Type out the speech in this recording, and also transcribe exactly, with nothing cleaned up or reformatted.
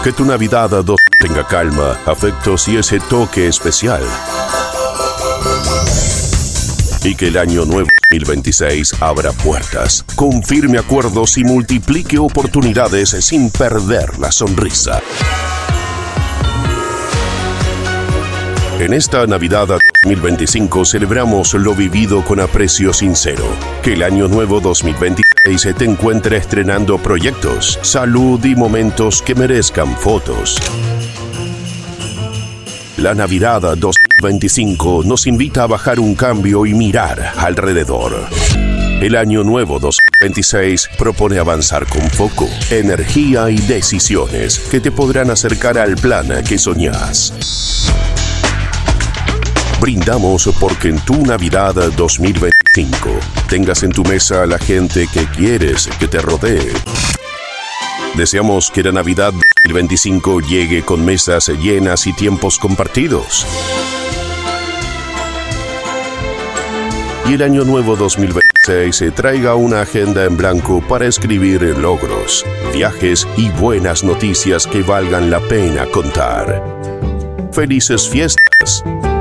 Que tu Navidad dos tenga calma, afectos y ese toque especial. Y que el año nuevo dos mil veintiséis abra puertas, confirme acuerdos y multiplique oportunidades sin perder la sonrisa. En esta Navidad dos mil veinticinco celebramos lo vivido con aprecio sincero. Que el año nuevo dos mil veintiséis te encuentre estrenando proyectos, salud y momentos que merezcan fotos. La Navidad dos mil veinticinco nos invita a bajar un cambio y mirar alrededor. El año nuevo dos mil veintiséis propone avanzar con foco, energía y decisiones que te podrán acercar al plan que soñás. Brindamos porque en tu Navidad dos mil veinticinco tengas en tu mesa a la gente que quieres que te rodee. Deseamos que la Navidad dos mil veinticinco llegue con mesas llenas y tiempos compartidos. Y el año nuevo dos mil veintiséis traiga una agenda en blanco para escribir logros, viajes y buenas noticias que valgan la pena contar. ¡Felices fiestas!